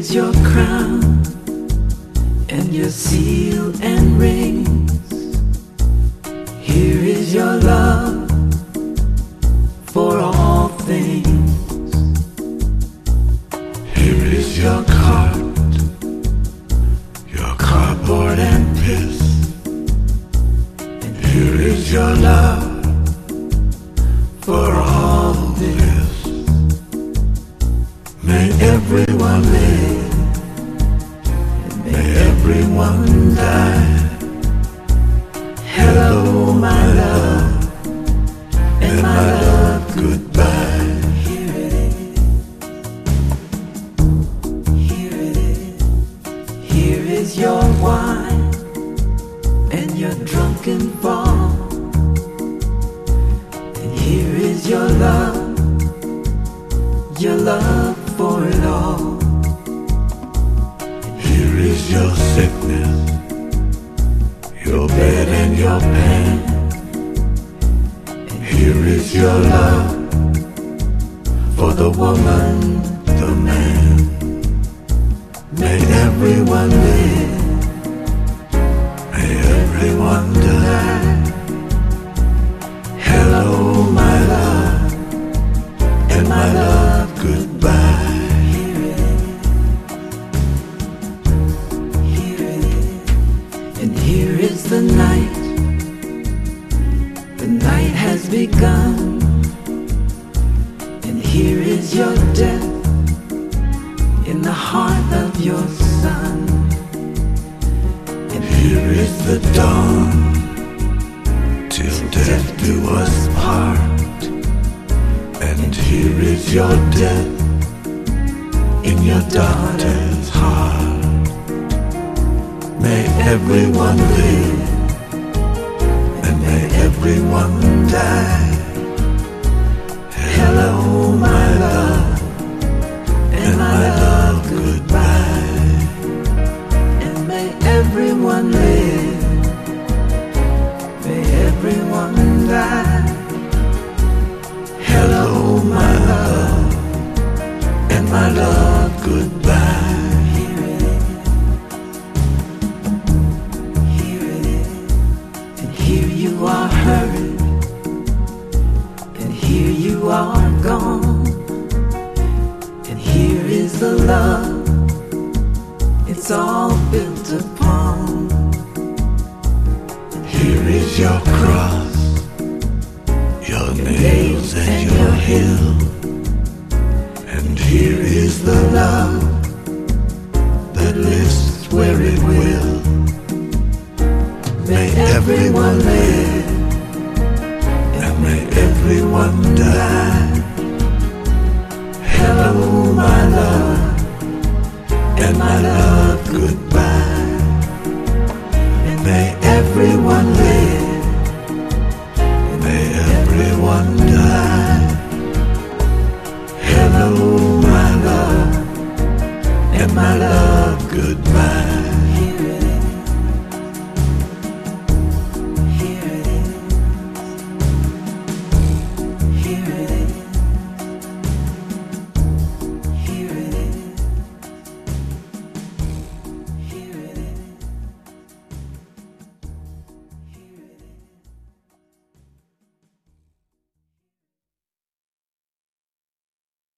is your crown and your seal and rings. Here is your love for all things. Here is your cart, your cardboard and piss. And here is your love for all this. May everyone live, and may everyone die. Hello, my love, and my love, goodbye. Here it is. Here it is. Here is your wine and your drunken fall. And here is your love for it all. Here is your sickness, your bed and your pain. And here is your love for the woman, the man. May everyone live, may everyone die. Hello, my love, and my love, goodbye. Here it is. Here it is. And here is the night. The night has begun. And here is your death in the heart of your son. And here is the dawn, till death do us part. And here is your death in your daughter's heart. May everyone live, and may everyone die. Hello, my love, and my love, goodbye. And may everyone live, may everyone die. Hello, my love, and my love, goodbye. Here it is. Here it is. And here you are hurt, and here you are gone. And here is the love it's all built upon. Here is your cross, your nails and your hill. And here is the love that lives where it will. May everyone live, and may everyone die. Hello, my love, and my love, goodbye. And may everyone live,